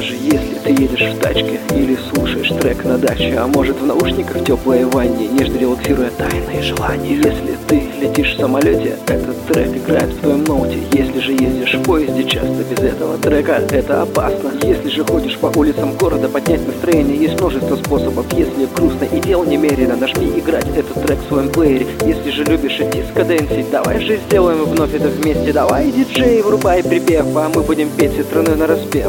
Даже если ты едешь в тачке или слушаешь трек на даче, а может в наушниках в теплой ванне, нежно релаксируя тайные желания. Если ты летишь в самолете, этот трек играет в твоем ноуте. Если же ездишь в поезде, часто без этого трека это опасно. Если же ходишь по улицам города, поднять настроение есть множество способов. Если грустно и дел немерено, нажми играть этот трек в своем плеере. Если же любишь и диско-дэнсить, давай же сделаем вновь это вместе. Давай, диджей, врубай припев, а мы будем петь всей страной нараспев.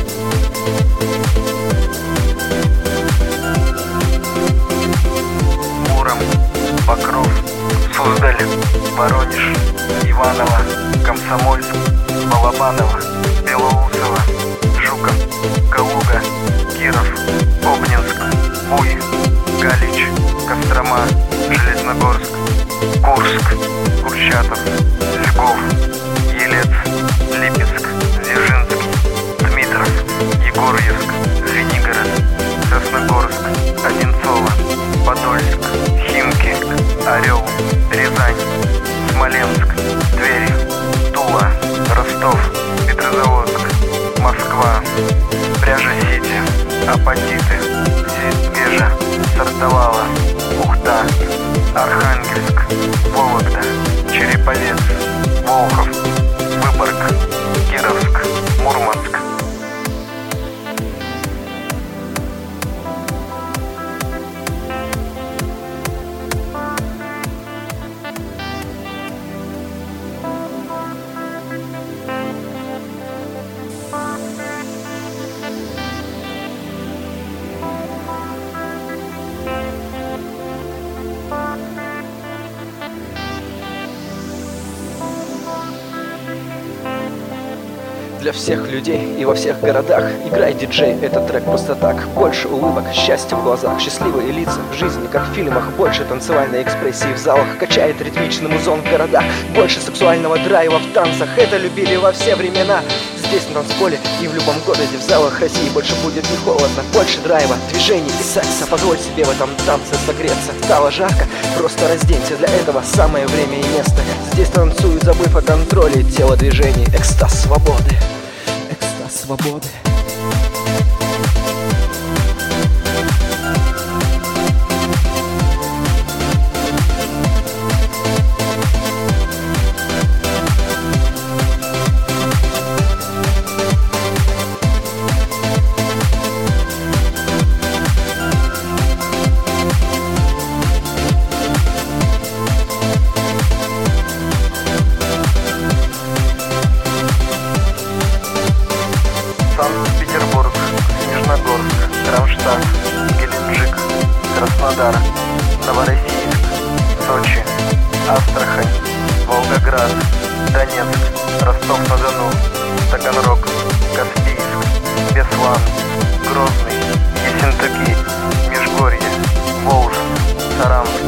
Муром, Покров, Суздаль, Воронеж, Иваново, Комсомольск, Балабаново, Белоусово, Жуков, Калуга, Киров, Обнинск, Буй, Галич, Кострома, Железногорск, Курск, Курчатов, Львов, Елец, Липецк, Дзержинский, Дмитров, Егорьевск, Звенигород, Красногорск, Одинцово, Подольск, Химки, Орел, Рязань, Смоленск, Тверь, Тула, Ростов, Петрозаводск, Москва, Пряжа-Сити, Апатиты, Вежа, Сартовала, Ухта, Архангельск, Вологда, Череповец, Волхов, Выборг, Кировск, Мурманск. Для всех людей и во всех городах играй, диджей, этот трек просто так. Больше улыбок, счастья в глазах, счастливые лица в жизни, как в фильмах. Больше танцевальной экспрессии в залах, качает ритмичный музон в городах. Больше сексуального драйва в танцах, это любили во все времена. Здесь на танцполе и в любом городе, в залах России больше будет не холодно. Больше драйва, движений и секса. Позволь себе в этом танце согреться. Стало жарко, просто разденься. Для этого самое время и место. Здесь танцуют, забыв о контроле телодвижений. Экстаз свободы. Экстаз свободы. Санкт-Петербург, Снежногорск, Кронштадт, Геленджик, Краснодар, Новороссийск, Сочи, Астрахань, Волгоград, Донецк, Ростов-на-Дону, Таганрог, Каспийск, Беслан, Грозный, Ессентуки, Межгорье, Волжск, Саранск,